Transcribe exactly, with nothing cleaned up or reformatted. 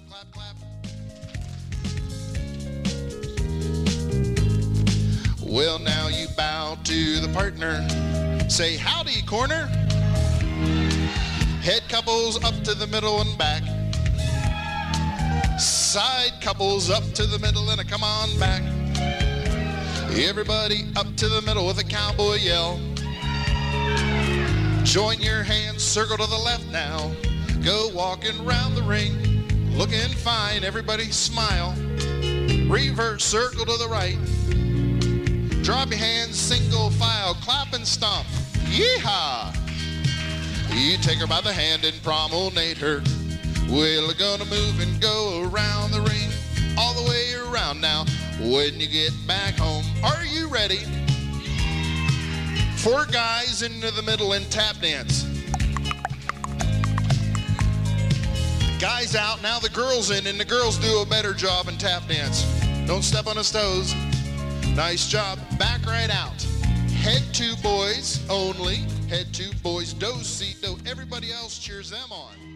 clap, clap. Well, now you bow to the partner. Say, howdy, corner. Head couples up to the middle and back. Side couples up to the middle and a come on back. Everybody up to the middle with a cowboy yell. Join your hands, circle to the left now. Go walking around the ring, looking fine, everybody smile. Reverse circle to the right. Drop your hands, single file, clap and stomp. Yeehaw! You take her by the hand and promenade her. We're gonna move and go around the ring, all the way around now. When you get back home, are you ready? Four guys into the middle and tap dance. Guys out, now the girls in, and the girls do a better job in tap dance. Don't step on his toes. Nice job. Back right out. Head two boys only. Head two boys. Do, si, do. Everybody else cheers them on.